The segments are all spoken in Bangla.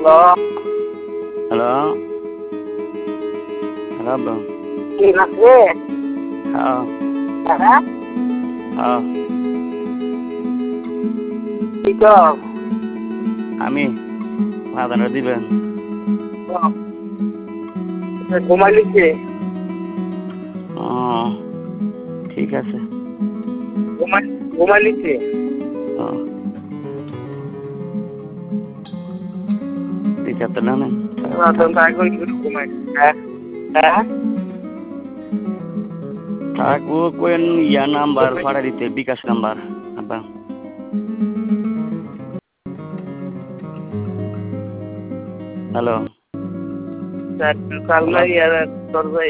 হ্যালো হ্যালো কি আছে? হ্যাঁ হ্যাঁ হ্যাঁ কি কর? আমি ভাড়া দিবেন ঘুমাইলিছে? ও ঠিক আছে ঘুমাইলিছে? ও দিতে তো না ঘুমাই। হ্যাঁ হ্যাঁ থাকবো কোন ইয়া নাম্বার ভাড়া দিতে বিকাশ নাম্বার আব্বা হ্যালো কাল তোর ভাই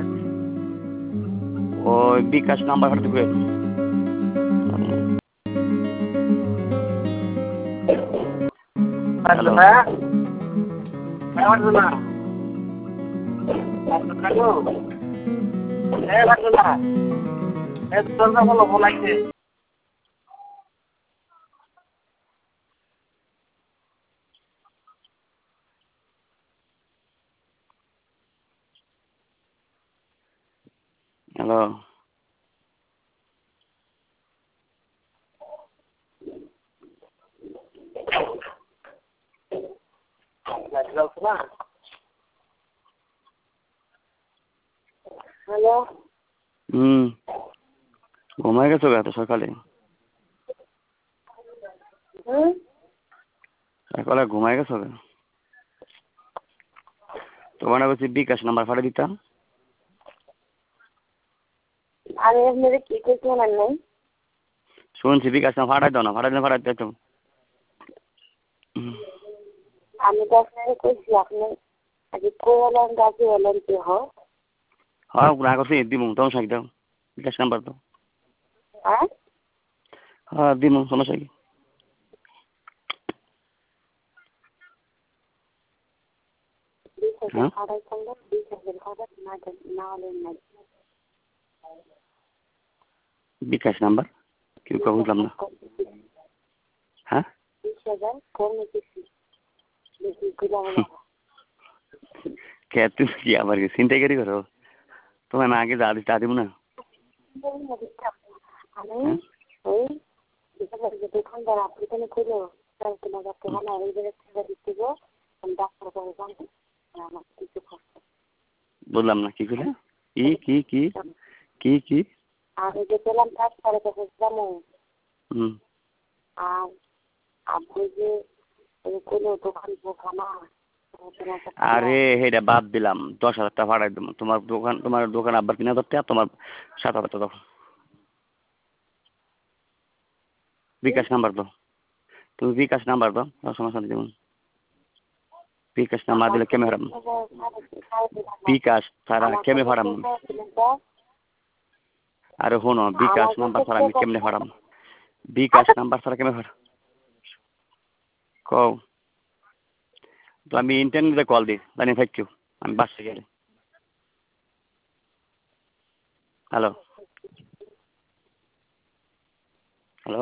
ওই বিকাশ নাম্বার ভাড়া দিবেন হ্যালো হ্যালো হ্যালো ঘুমাই গেছো এত সকালে সকালে ঘুমাই গেছো তোমার বলছি বিকাশ নাম্বার ভাড়া দিতাম আমি আপনাদের কি করতে পারেন নাই? শুনছি বিকাশ নাম্বার ভাড়াই দাও না ভাড়া দিতে আমি তো আপনাকে কইছি আপনি আজকে কোয়ালাম গাছে হলেন কি হয়? হ্যাঁ না করছি দিমু তোমার সাথে দাও বিকাশ নাম্বার দাও হ্যাঁ হ্যাঁ দিমু সমস্যা কি হ্যাঁ বিকাশ নাম্বার কি বুঝলাম না হ্যাঁ কে তুমি কি আবার কি চিন্তাই করো তোমার না আগে যা দিব না আমি ওই দোকানদার আপনি খুঁজো তোমার কাছে ভালো ওই জায়গায় দিতে গো আমি ডাক্তার করে জানতে আমার কিছু বললাম না কি করে কি কি কি কি আমি যে পেলাম ডাক্তারের কাছে যাবো আর আপনি যে কোনো দোকান বোকা না আরে হেটা বাদ দিলাম 10,000 টাকা ভাড়াই দেবো তোমার দোকান আব্বার 3,000 টাকা তোমার 7,000 টাকা দাও বিকাশ নাম্বার দাও তুমি বিকাশ নাম্বার দাও সমস্যা নেই যেমন বিকাশ নাম্বার দিলে কেমে হারাম বিকাশ ছাড়া কেমে ভাড়াম আরে শোনো বিকাশ নাম্বার ছাড়া আমি কেমনে ভাড়াম বিকাশ নাম্বার ছাড়া কেমনে ভাড়া কও তো আমি ইন্টারনেটে কল দিই জানি থাকছো আমি বাসে গেলে হ্যালো হ্যালো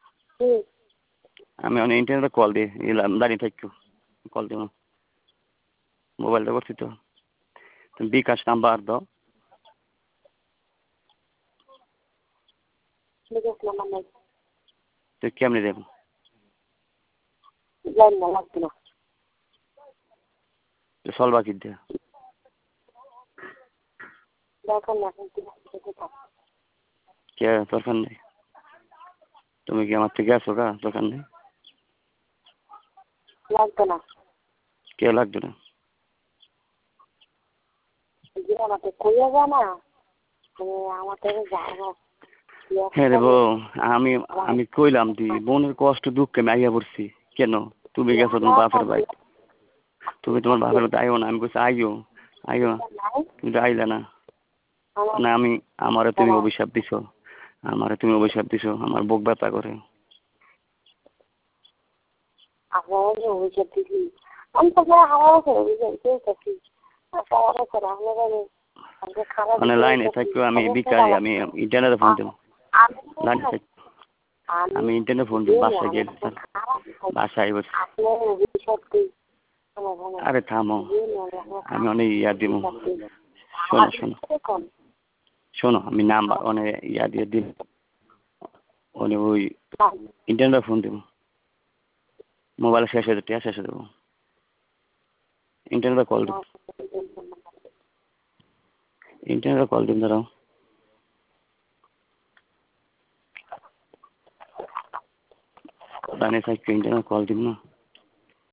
আমি অনেক ইন্টারনেটে কল দিই দাঁড়িয়ে থাকছো কল দিব মোবাইলটা করছি তো তুমি বিকাশ নাম্বার দাও তুই কেমনি দেবো চলবা কি দিয়ে কে দরকার নেই তুমি কি আমার থেকে আসো গা দরকার নেই লাগবে না কে লাগবে না আমাকে কইয়া যা না আমাকে যাবো হ্যাঁ রে বউ আমি কইলাম তুই বোনের কষ্ট দুঃখে আমি আইয়া পড়ছি কেন তুমি গেছো তোমার বাপের বাড়ি তুমি তোমার বাপের বাড়িতে আইও না আমি বলছি আইও তুমি তো আইলে না না আমারে তুমি অভিশাপ দিছো আমার বুক ব্যথা করে মানে লাইনে থাকো আমি বিকারি আমি ইন্টারনেটে ফোন দেবো লাইনে থাকো আমি ইন্টারনেটে ফোন দেবো বাসায় গেলে বাসায় বসে আরে থামো, আমি অনেক ইয়া দিব। শোনো শোনো শোনো, আমি নাম্বার অনেক ইয়া দিয়ে দিব, অনেক ওই ইন্টারনেটে ফোন দেবো, মোবাইলে শেষ হয়ে যাবে, শেষ হয়ে দেবো, ইন্টারনেটে কল দেবো, ইন্টারনেটে কল দিন দাঁড়াও। দানে সাইড ইন্টারনেট কল দিব না।